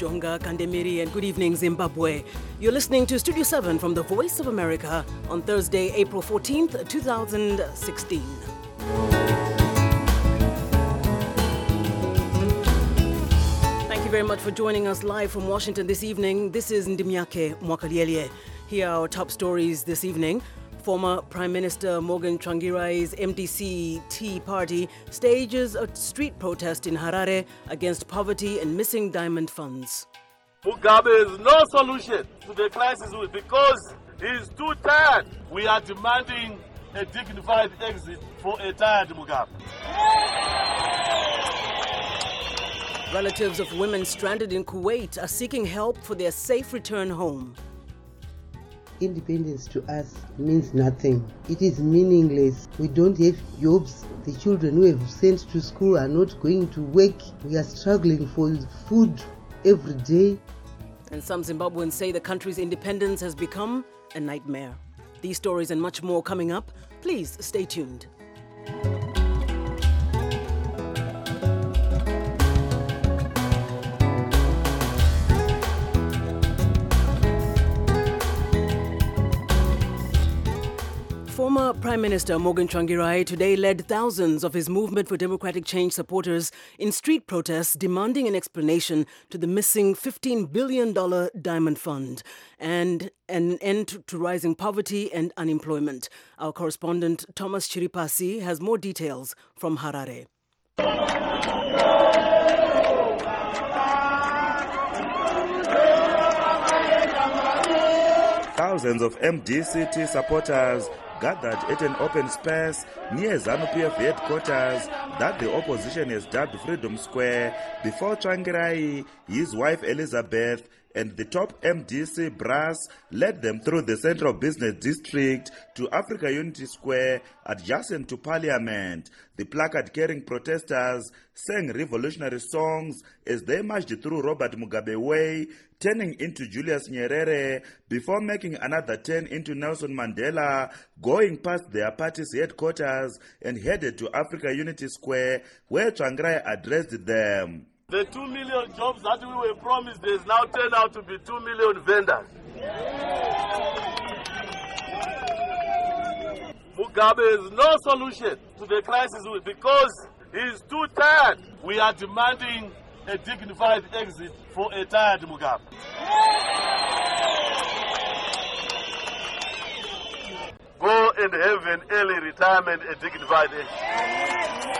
Jonga Kandemiri, and good evening, Zimbabwe. You're listening to Studio 7 from the Voice of America on Thursday, April 14th, 2016. Thank you very much for joining us live from Washington this evening. This is Ndimiake Mwakaliele. Here are our top stories this evening. Former Prime Minister Morgan Tsvangirai's MDC Tea Party stages a street protest in Harare against poverty and missing diamond funds. Mugabe is no solution to the crisis because he is too tired. We are demanding a dignified exit for a tired Mugabe. Relatives of women stranded in Kuwait are seeking help for their safe return home. Independence to us means nothing. It is meaningless. We don't have jobs. The children who have sent to school are not going to work. We are struggling for food every day. And some Zimbabweans say the country's independence has become a nightmare. These stories and much more coming up. Please stay tuned. Former Prime Minister Morgan Tsvangirai today led thousands of his Movement for Democratic Change supporters in street protests demanding an explanation to the missing $15 billion diamond fund and an end to rising poverty and unemployment. Our correspondent Thomas Chiripasi has more details from Harare. Thousands of MDCT supporters gathered at an open space near ZANU-PF headquarters that the opposition has dubbed Freedom Square before Tsvangirai, his wife Elizabeth, and the top MDC brass led them through the Central Business District to Africa Unity Square adjacent to Parliament. The placard-carrying protesters sang revolutionary songs as they marched through Robert Mugabe Way, turning into Julius Nyerere before making another turn into Nelson Mandela, going past their party's headquarters and headed to Africa Unity Square, where Tsvangirai addressed them. The 2 million jobs that we were promised has now turned out to be 2 million vendors. Mugabe is no solution to the crisis because he is too tired. We are demanding a dignified exit for a tired Mugabe. Go and have an early retirement, a dignified exit.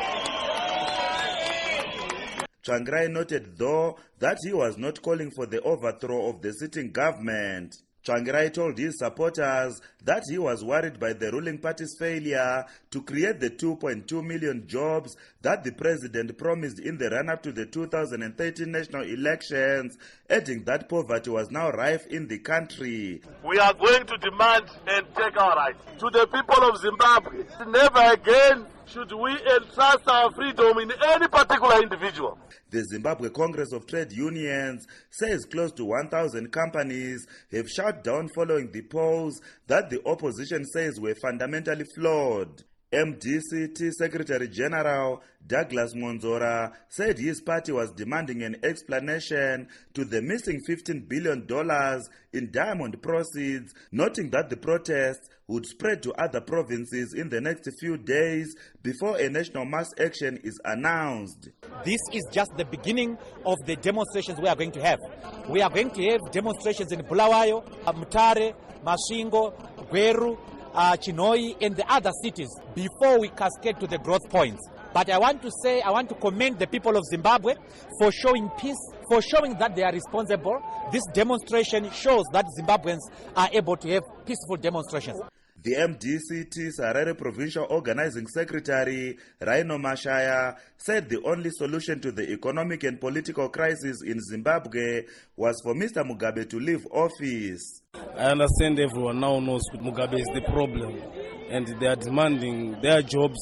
Tsvangirai noted, though, that he was not calling for the overthrow of the sitting government. Tsvangirai told his supporters that he was worried by the ruling party's failure to create the 2.2 million jobs that the president promised in the run-up to the 2013 national elections, adding that poverty was now rife in the country. We are going to demand and take our rights. To the people of Zimbabwe, never again should we entrust our freedom in any particular individual. The Zimbabwe Congress of Trade Unions says close to 1,000 companies have shut down following the polls that the opposition says were fundamentally flawed. MDCT Secretary General Douglas Monzora said his party was demanding an explanation to the missing $15 billion in diamond proceeds, noting that the protests would spread to other provinces in the next few days before a national mass action is announced. This is just the beginning of the demonstrations we are going to have. We are going to have demonstrations in Bulawayo, Mutare, Masvingo, Gweru, Chinhoyi, and the other cities before we cascade to the growth points. But I want to commend the people of Zimbabwe for showing peace, for showing that they are responsible. This demonstration shows that Zimbabweans are able to have peaceful demonstrations. The MDCT's Harare Provincial Organizing Secretary, Rhino Mashaya, said the only solution to the economic and political crisis in Zimbabwe was for Mr. Mugabe to leave office. I understand everyone now knows that Mugabe is the problem and they are demanding their jobs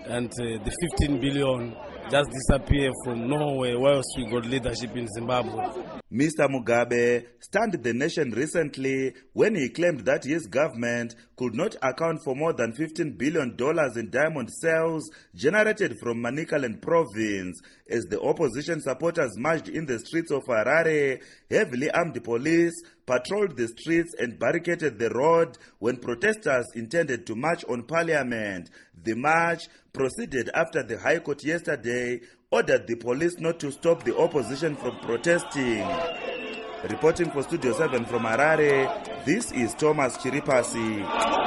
and the 15 billion just disappear from nowhere whilst we got leadership in Zimbabwe. Mr. Mugabe stunned the nation recently when he claimed that his government could not account for more than $15 billion in diamond sales generated from Manicaland province. As the opposition supporters marched in the streets of Harare, heavily armed police patrolled the streets and barricaded the road when protesters intended to march on parliament. The march proceeded after the High Court yesterday ordered the police not to stop the opposition from protesting. Reporting for Studio 7 from Harare, this is Thomas Chiripasi.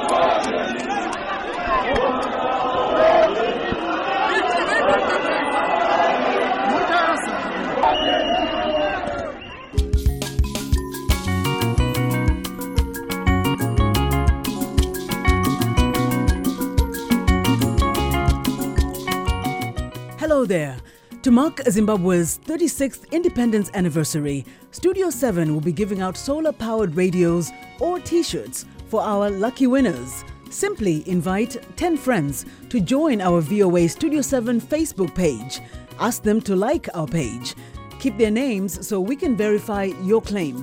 Hello there. To mark Zimbabwe's 36th independence anniversary, Studio 7 will be giving out solar-powered radios or T-shirts for our lucky winners. Simply invite 10 friends to join our VOA Studio 7 Facebook page. Ask them to like our page. Keep their names so we can verify your claim.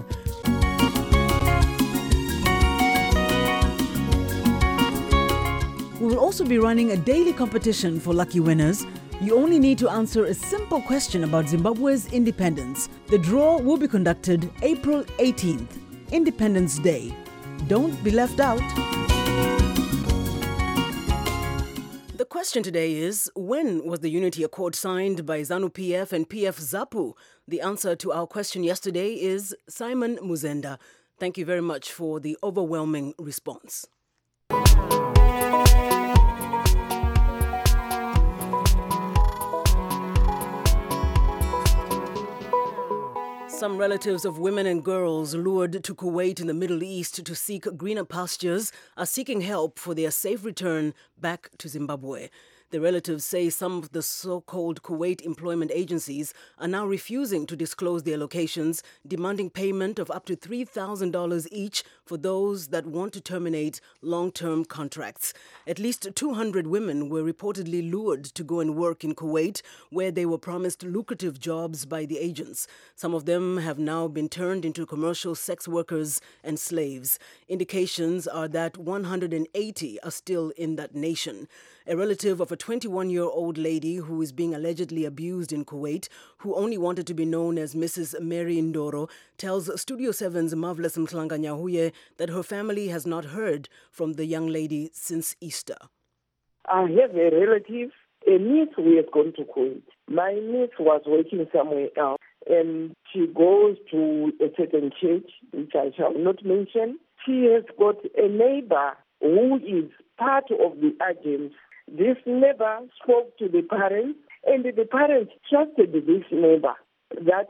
We will also be running a daily competition for lucky winners. You only need to answer a simple question about Zimbabwe's independence. The draw will be conducted April 18th, Independence Day. Don't be left out. The question today is, when was the Unity Accord signed by ZANU-PF and PF-ZAPU? The answer to our question yesterday is Simon Muzenda. Thank you very much for the overwhelming response. Some relatives of women and girls lured to Kuwait in the Middle East to seek greener pastures are seeking help for their safe return back to Zimbabwe. The relatives say some of the so-called Kuwait employment agencies are now refusing to disclose their locations, demanding payment of up to $3,000 each for those that want to terminate long-term contracts. At least 200 women were reportedly lured to go and work in Kuwait, where they were promised lucrative jobs by the agents. Some of them have now been turned into commercial sex workers and slaves. Indications are that 180 are still in that nation. A relative of a 21-year-old lady who is being allegedly abused in Kuwait, who only wanted to be known as Mrs. Mary Ndoro, tells Studio 7's Marvelous Mhlanganyahuye that her family has not heard from the young lady since Easter. I have a relative, a niece who has gone to Kuwait. My niece was working somewhere else, and she goes to a certain church, which I shall not mention. She has got a neighbor who is part of the agents. This neighbor spoke to the parents, and the parents trusted this neighbor that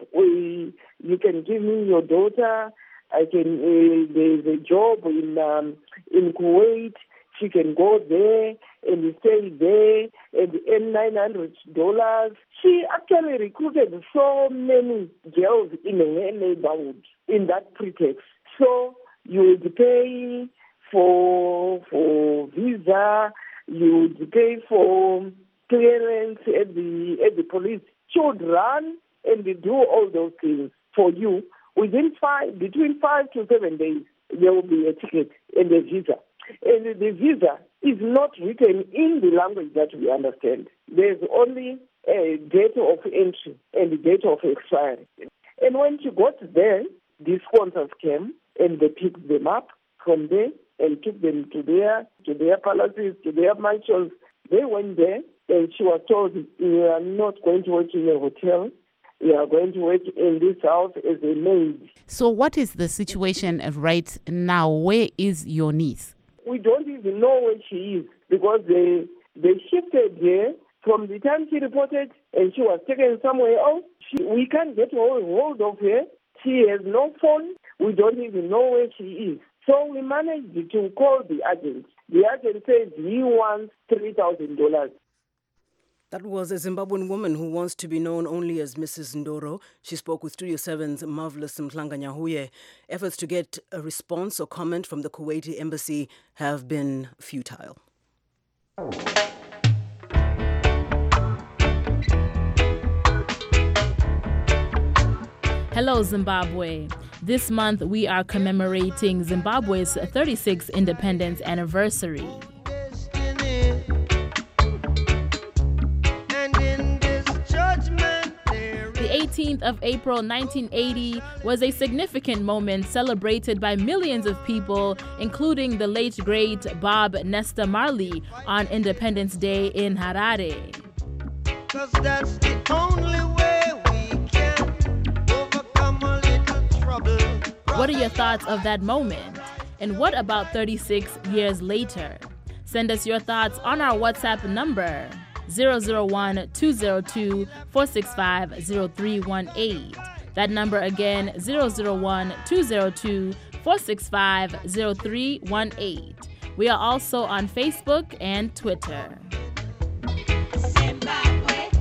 you can give me your daughter. There's a job in Kuwait. She can go there and stay there and earn $900. She actually recruited so many girls in her neighborhood in that pretext. So you would pay for visa. You would pay for clearance at the police. She would run and do all those things for you. Between 5 to 7 days, there will be a ticket and a visa. And the visa is not written in the language that we understand. There's only a date of entry and a date of expiry. And when she got there, the sponsors came and they picked them up from there and took them to their palaces, to their mansions. They went there and she was told, you are not going to work in a hotel. You are going to work in this house as a maid. So what is the situation right now? Where is your niece? We don't even know where she is because they shifted her from the time she reported and she was taken somewhere else. We can't get hold of her. She has no phone. We don't even know where she is. So we managed to call the agent. The agent says he wants $3,000. That was a Zimbabwean woman who wants to be known only as Mrs. Ndoro. She spoke with Studio 7's Marvelous Mhlanganyahuye. Efforts to get a response or comment from the Kuwaiti embassy have been futile. Hello, Zimbabwe. This month, we are commemorating Zimbabwe's 36th independence anniversary. The 18th of April 1980 was a significant moment celebrated by millions of people, including the late great Bob Nesta Marley, on Independence Day in Harare. 'Cause that's the only way we can overcome a little trouble. What are your thoughts of that moment? And what about 36 years later? Send us your thoughts on our WhatsApp number 001-202-465-0318. That number again, 001-202-465-0318. We are also on Facebook and Twitter. Zimbabwe.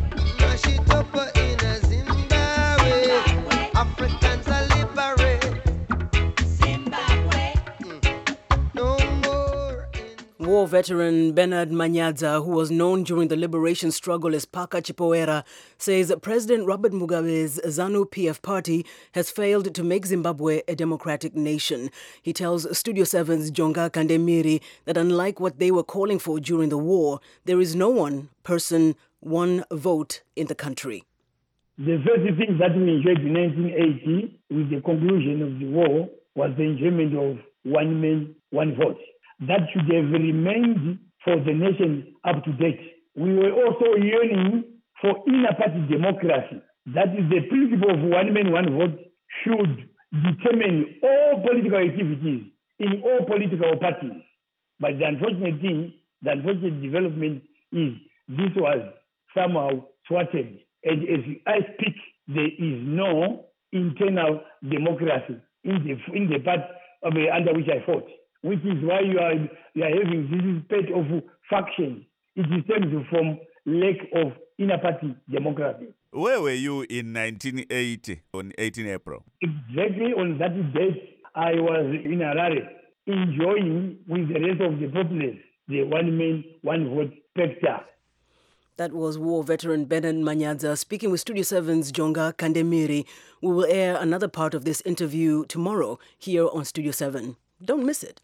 Africans are liberate. Zimbabwe. No more. War veteran Bernard Manyadza, who was known during the liberation struggle as Paka Chipoera, says President Robert Mugabe's ZANU-PF party has failed to make Zimbabwe a democratic nation. He tells Studio 7's Jonga Kandemiri that unlike what they were calling for during the war, there is no one person, one vote in the country. The first thing that we enjoyed in 1980 with the conclusion of the war was the enjoyment of one man, one vote. That should have remained for the nation up to date. We were also yearning for inner-party democracy. That is the principle of one man, one vote should determine all political activities in all political parties. But the unfortunate thing, the unfortunate development is this was somehow thwarted. And as I speak, there is no internal democracy in the part under which I fought, which is why you are having this spate of faction. It stems from lack of inner-party democracy. Where were you in 1980 on 18 April? Exactly on that date, I was in Harare, enjoying with the rest of the populace the one man, one vote spectre. That was war veteran Bernard Manyadza speaking with Studio 7's Jonga Kandemiri. We will air another part of this interview tomorrow here on Studio 7. Don't miss it.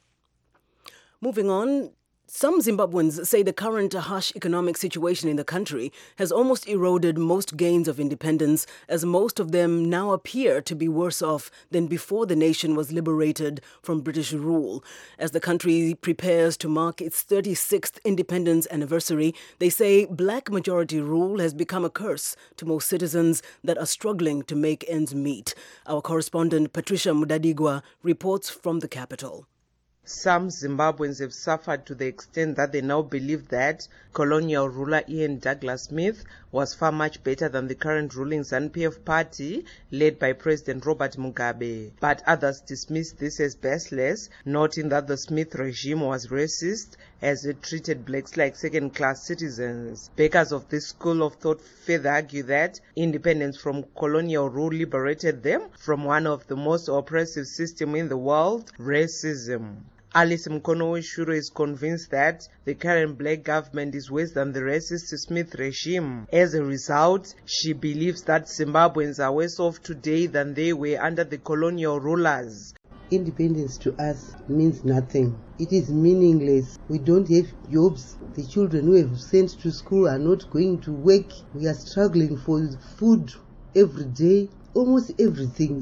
Moving on, some Zimbabweans say the current harsh economic situation in the country has almost eroded most gains of independence, as most of them now appear to be worse off than before the nation was liberated from British rule. As the country prepares to mark its 36th independence anniversary, they say black majority rule has become a curse to most citizens that are struggling to make ends meet. Our correspondent Patricia Mudadigwa reports from the capital. Some Zimbabweans have suffered to the extent that they now believe that colonial ruler Ian Douglas Smith was far much better than the current ruling ZANU-PF party led by President Robert Mugabe. But others dismiss this as baseless, noting that the Smith regime was racist as it treated blacks like second-class citizens. Bakers of this school of thought further argue that independence from colonial rule liberated them from one of the most oppressive systems in the world, racism. Alice Mkono-Weshuro is convinced that the current black government is worse than the racist Smith regime. As a result, she believes that Zimbabweans are worse off today than they were under the colonial rulers. Independence to us means nothing. It is meaningless. We don't have jobs. The children who have sent to school are not going to work. We are struggling for food every day. Almost everything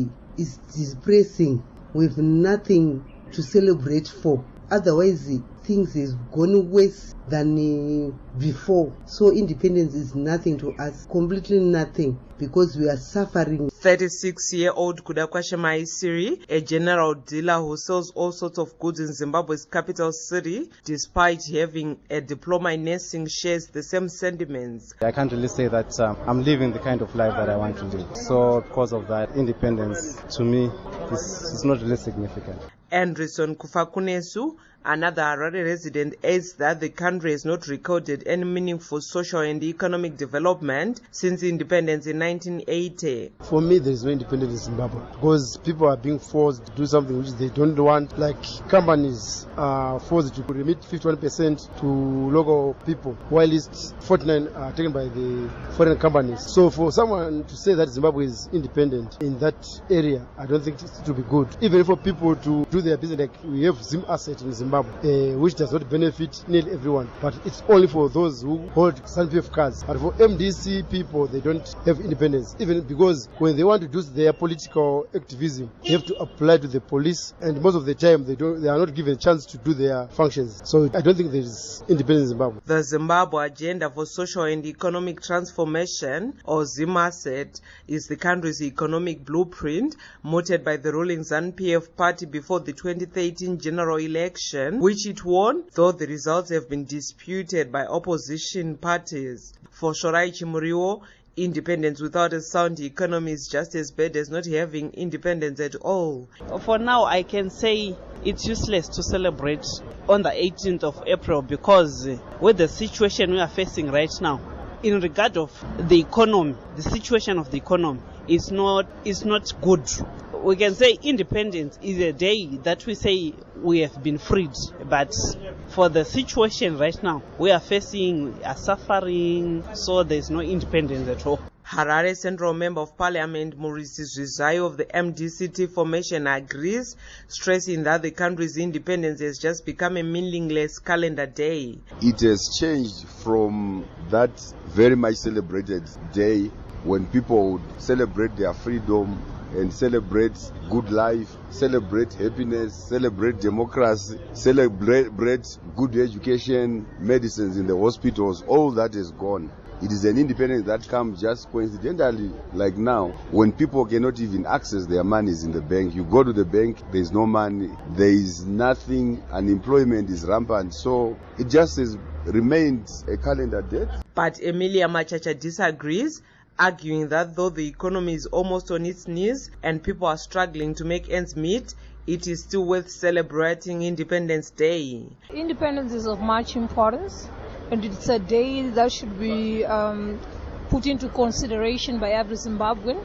is depressing. We have nothing to celebrate for. Otherwise, things have gone worse than before. So independence is nothing to us, completely nothing, because we are suffering. 36-year-old Kudakwasha Maisiri, a general dealer who sells all sorts of goods in Zimbabwe's capital city, despite having a diploma in nursing, shares the same sentiments. I can't really say that I'm living the kind of life that I want to live. So because of that, independence to me is not really significant. Anderson Kufakunesu, Another Harare resident adds that the country has not recorded any meaningful social and economic development since independence in 1980. For me, there is no independence in Zimbabwe because people are being forced to do something which they don't want. Like companies are forced to remit 51% to local people, while 49% are taken by the foreign companies. So for someone to say that Zimbabwe is independent in that area, I don't think it will be good. Even for people to do their business, like we have Zim Asset in Zimbabwe, which does not benefit nearly everyone, but it's only for those who hold ZANU-PF cards. But for MDC people, they don't have independence, even because when they want to do their political activism, they have to apply to the police, and most of the time they are not given a chance to do their functions. So I don't think there is independence in Zimbabwe. The Zimbabwe Agenda for Social and Economic Transformation, or ZIMASET, is the country's economic blueprint mooted by the ruling ZANU-PF party before the 2013 general election, which it won, though the results have been disputed by opposition parties. For Shorai Chimuriwo, independence without a sound economy is just as bad as not having independence at all. For now, I can say it's useless to celebrate on the 18th of April because with the situation we are facing right now, in regard of the economy, the situation of the economy is not good. We can say independence is a day that we say we have been freed, but for the situation right now, we are facing a suffering, so there's no independence at all. Harare Central Member of Parliament Maurice Zvizayo of the MDCT formation agrees, stressing that the country's independence has just become a meaningless calendar day. It has changed from that very much celebrated day when people would celebrate their freedom and celebrate good life, celebrate happiness, celebrate democracy, celebrate good education, medicines in the hospitals. All that is gone. It is an independence that comes just coincidentally, like now, when people cannot even access their monies in the bank. You go to the bank, there is no money, there is nothing, unemployment is rampant. So it just has remained a calendar date. But Emilia Machacha disagrees, arguing that though the economy is almost on its knees and people are struggling to make ends meet, it is still worth celebrating Independence Day. Independence is of much importance, and it's a day that should be put into consideration by every Zimbabwean,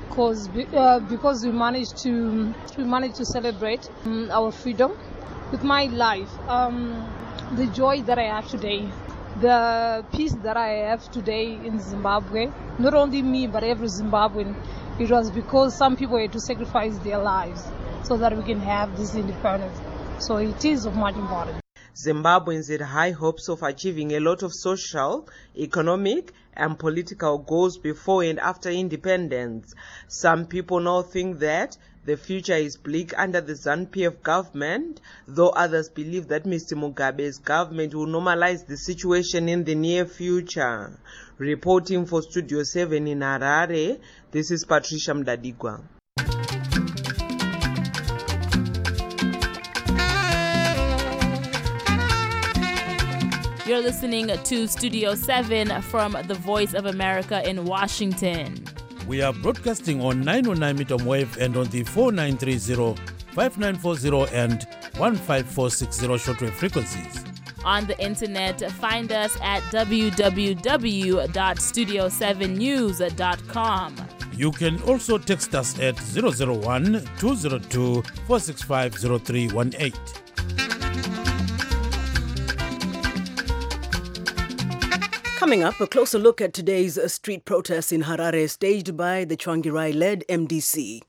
because we managed to celebrate our freedom. With my life, the joy that I have today, the peace that I have today in Zimbabwe, not only me but every Zimbabwean, it was because some people had to sacrifice their lives so that we can have this independence. So it is of much importance. Zimbabweans had high hopes of achieving a lot of social, economic and political goals before and after independence. Some people now think that the future is bleak under the ZANU-PF government, though others believe that Mr. Mugabe's government will normalize the situation in the near future. Reporting for Studio 7 in Harare, this is Patricia Mdadigwa. You're listening to Studio 7 from the Voice of America in Washington. We are broadcasting on 909 medium wave and on the 4930, 5940 and 15460 shortwave frequencies. On the internet, find us at www.studio7news.com. You can also text us at 001-202-465-0318. Coming up, a closer look at today's street protests in Harare staged by the Tsvangirai-led MDC.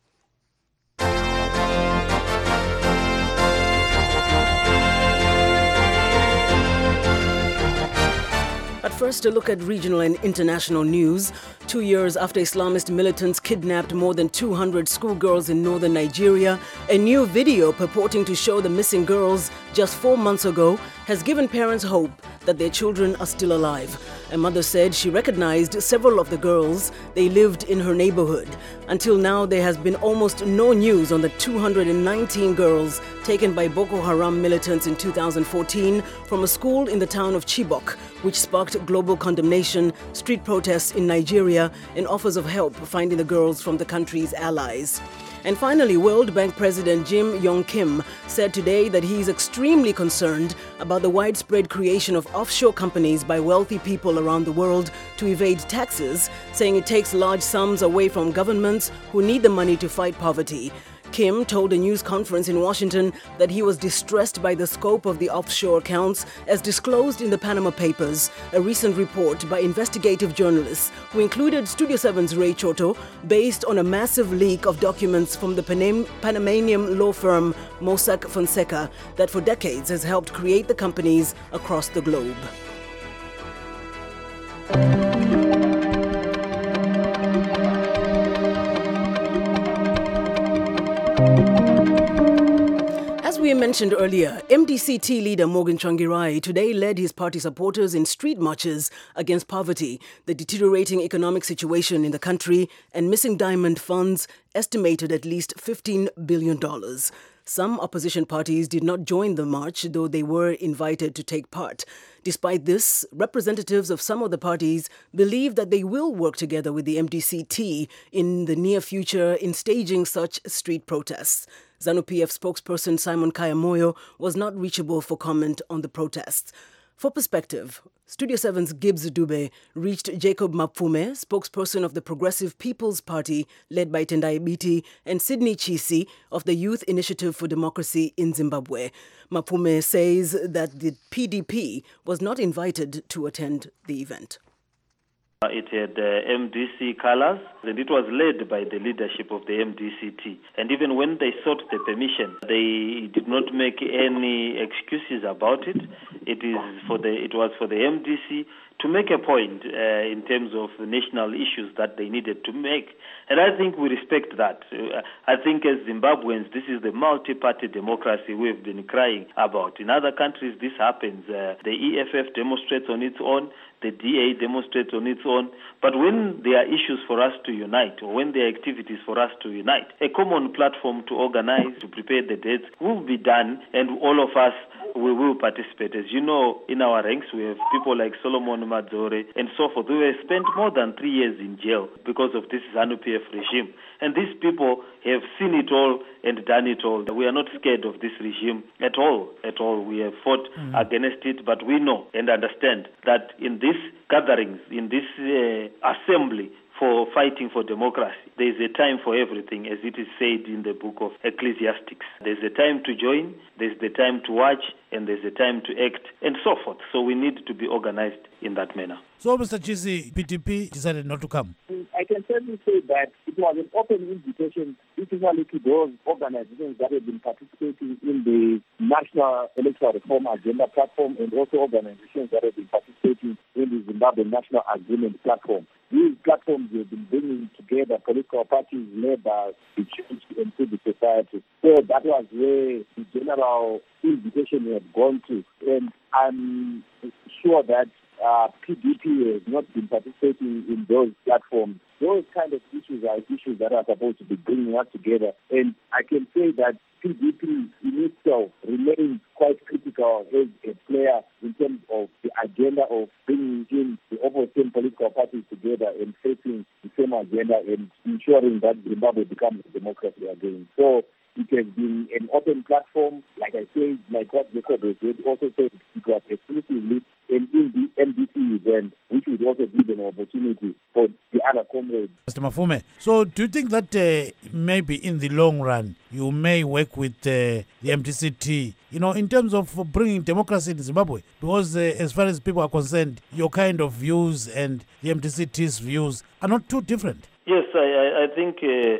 But first, a look at regional and international news. 2 years after Islamist militants kidnapped more than 200 schoolgirls in northern Nigeria, a new video purporting to show the missing girls just 4 months ago has given parents hope that their children are still alive. A mother said she recognized several of the girls. They lived in her neighborhood. Until now, there has been almost no news on the 219 girls taken by Boko Haram militants in 2014 from a school in the town of Chibok, which sparked global condemnation, street protests in Nigeria, and offers of help finding the girls from the country's allies. And finally, World Bank President Jim Yong Kim said today that he is extremely concerned about the widespread creation of offshore companies by wealthy people around the world to evade taxes, saying it takes large sums away from governments who need the money to fight poverty. Kim told a news conference in Washington that he was distressed by the scope of the offshore accounts as disclosed in the Panama Papers, a recent report by investigative journalists who included Studio 7's Ray Choto, based on a massive leak of documents from the Panamanian law firm Mossack Fonseca that for decades has helped create the companies across the globe. As we mentioned earlier, MDC-T leader Morgan Tsvangirai today led his party supporters in street marches against poverty, the deteriorating economic situation in the country, and missing diamond funds estimated at least $15 billion. Some opposition parties did not join the march, though they were invited to take part. Despite this, representatives of some of the parties believe that they will work together with the MDC-T in the near future in staging such street protests. ZANU-PF spokesperson Simon Kayamoyo was not reachable for comment on the protests. For perspective, Studio 7's Gibbs Dube reached Jacob Mapfume, spokesperson of the Progressive People's Party led by Tendai Biti, and Sydney Chisi of the Youth Initiative for Democracy in Zimbabwe. Mapfume says that the PDP was not invited to attend the event. It had MDC colors, and it was led by the leadership of the MDC-T. And even when they sought the permission, they did not make any excuses about it. It was for the MDC to make a point in terms of the national issues that they needed to make. And I think we respect that. I think as Zimbabweans, this is the multi-party democracy we've been crying about. In other countries, this happens. The EFF demonstrates on its own. The DA demonstrates on its own. But when there are issues for us to unite, or when there are activities for us to unite, a common platform to organize, to prepare the dates will be done, and all of us we will participate. As you know, in our ranks, we have people like Solomon Madzore and so forth, who have spent more than 3 years in jail because of this ZANU-PF regime. And these people have seen it all and done it all. We are not scared of this regime at all, at all. We have fought against it, but we know and understand that in these gatherings, in this assembly, for fighting for democracy, there is a time for everything, as it is said in the book of Ecclesiastics. There's a time to join, there's the time to watch, and there's a time to act, and so forth. So we need to be organized in that manner. So, Mr. Chisi, PDP decided not to come. I can certainly say that it was an open invitation, particularly to those organizations that have been participating in the National Electoral Reform Agenda platform, and also organizations that have been participating in the Zimbabwe National Agreement platform. These platforms have been bringing together political parties led by the church and civil society. So that was where the general invitation had gone to. And I'm sure that PDP has not been participating in those platforms. Those kind of issues are issues that are supposed to be bringing us together. And I can say that PDP in itself remains quite critical as a player in terms of the agenda of bringing in the opposite political parties together and facing the same agenda and ensuring that Zimbabwe becomes a democracy again. So it has been an open platform, like I said, like what Jacob has said, also said it was exclusively in the MDC event, which would also give an opportunity for the other comrades. Mr. Mapfume, so do you think that maybe in the long run you may work with the MDC-T, in terms of bringing democracy in Zimbabwe? Because as far as people are concerned, your kind of views and the MDC-T's views are not too different. Yes, I think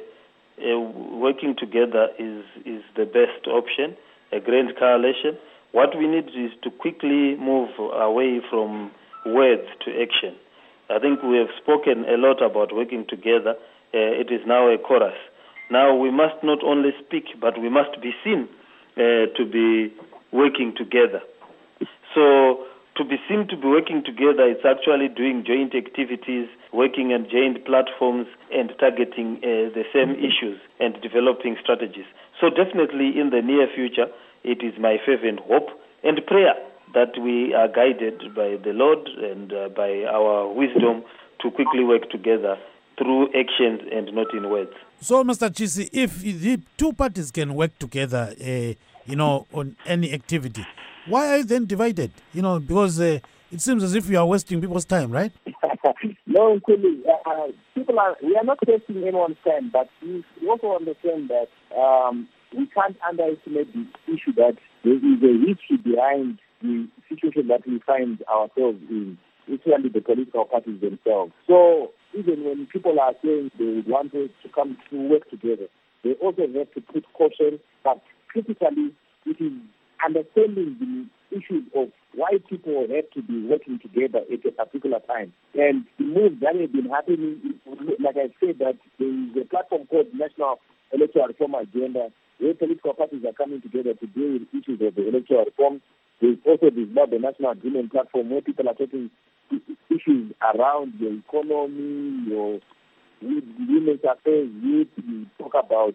working together is the best option, a grand coalition. What we need is to quickly move away from words to action. I think we have spoken a lot about working together. It is now a chorus. Now we must not only speak, but we must be seen to be working together. So to be seen to be working together, it's actually doing joint activities, working on joint platforms and targeting the same issues and developing strategies. So definitely in the near future, it is my fervent hope and prayer that we are guided by the Lord and by our wisdom to quickly work together through actions and not in words. So, Mr. Chisi, if the two parties can work together, on any activity, why are you then divided? Because it seems as if you are wasting people's time, right? No, Kuli, we are not wasting anyone's time, but we also understand that we can't underestimate the issue that there is a history behind the situation that we find ourselves in, especially the political parties themselves. So even when people are saying they would want us to come to work together, they also have to put caution, but critically it is understanding the issues of why people have to be working together at a particular time. And the moves that have been happening, like I said, that there is a platform called National Electoral Reform Agenda, where political parties are coming together to deal with issues of the electoral reform. There's also the National Agreement Platform, where people are talking issues around your economy, your women's affairs, youth. You talk about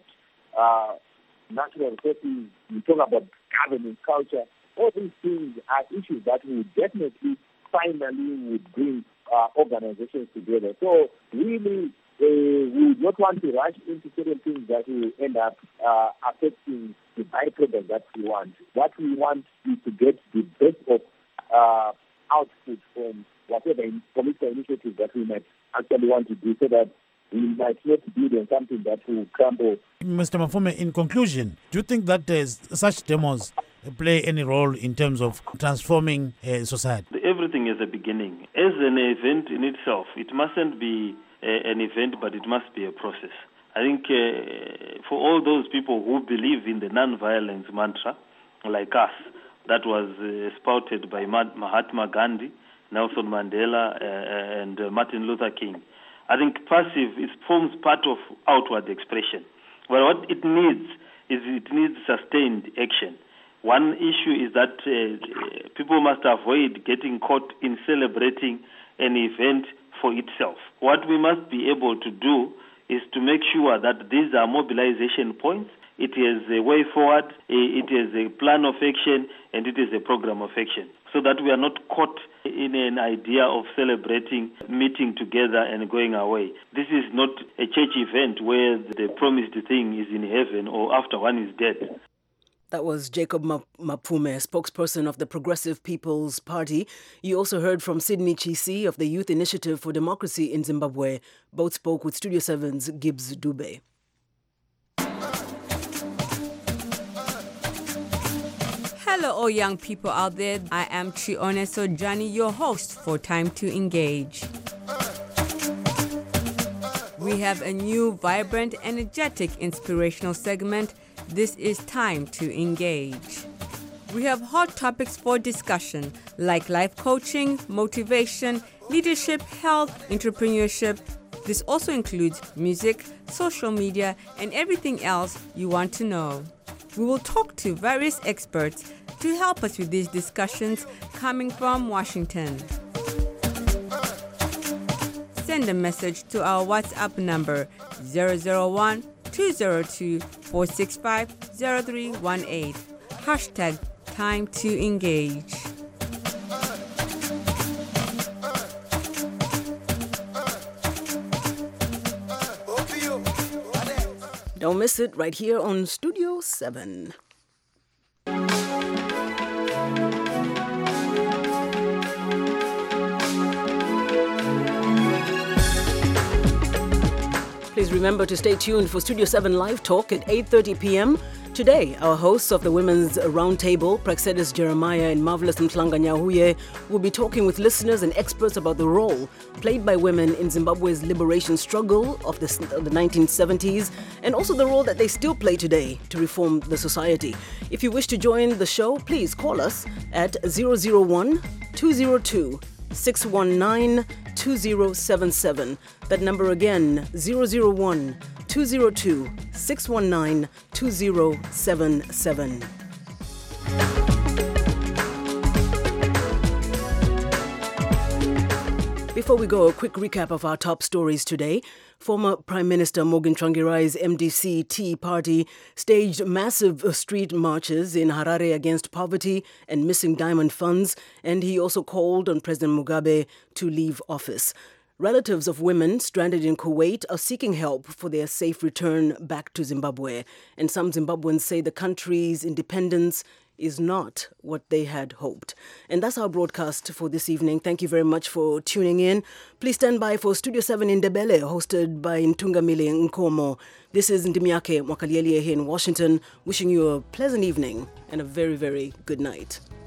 natural resources, you talk about governance, culture. All these things are issues that will definitely, finally, would bring organizations together. So really, we would not want to rush into certain things that will end up affecting the byproduct that we want. What we want is to get the best of output from whatever political initiatives that we might actually want to do, so that we might not build on something that will crumble. Mr. Mafume, in conclusion, do you think that such demos play any role in terms of transforming society? Everything is a beginning. As an event in itself, it mustn't be an event, but it must be a process. I think for all those people who believe in the non-violence mantra, like us, that was spouted by Mahatma Gandhi, Nelson Mandela, and Martin Luther King, I think passive forms part of outward expression. But what it needs is sustained action. One issue is that people must avoid getting caught in celebrating an event for itself. What we must be able to do is to make sure that these are mobilization points. It is a way forward, it is a plan of action, and it is a program of action, so that we are not caught in an idea of celebrating, meeting together and going away. This is not a church event where the promised thing is in heaven or after one is dead. That was Jacob Mapume, spokesperson of the Progressive People's Party. You also heard from Sydney Chisi of the Youth Initiative for Democracy in Zimbabwe. Both spoke with Studio 7's Gibbs Dube. Hello, all young people out there. I am Chione Sojani, your host for Time to Engage. We have a new, vibrant, energetic, inspirational segment. This is Time to Engage. We have hot topics for discussion, like life coaching, motivation, leadership, health, entrepreneurship. This also includes music, social media, and everything else you want to know. We will talk to various experts to help us with these discussions coming from Washington. Send a message to our WhatsApp number 001-202-465-0318. Hashtag Time to Engage. Don't miss it right here on Studio 7. Please remember to stay tuned for Studio 7 Live Talk at 8:30 p.m. Today, our hosts of the Women's Roundtable, Praxedis Jeremiah and Marvelous Mtlanga Nyahuye, will be talking with listeners and experts about the role played by women in Zimbabwe's liberation struggle of the 1970s, and also the role that they still play today to reform the society. If you wish to join the show, please call us at 001-202-619-2077. That number again, 001-202-619-2077. Before we go, a quick recap of our top stories today. Former Prime Minister Morgan Tsvangirai's MDC Tea Party staged massive street marches in Harare against poverty and missing diamond funds, and he also called on President Mugabe to leave office. Relatives of women stranded in Kuwait are seeking help for their safe return back to Zimbabwe. And some Zimbabweans say the country's independence is not what they had hoped. And that's our broadcast for this evening. Thank you very much for tuning in. Please stand by for Studio 7 in Ndebele, hosted by Ntungamile Nkomo. This is Ndimiake Mwakalieli here in Washington, wishing you a pleasant evening and a very, very good night.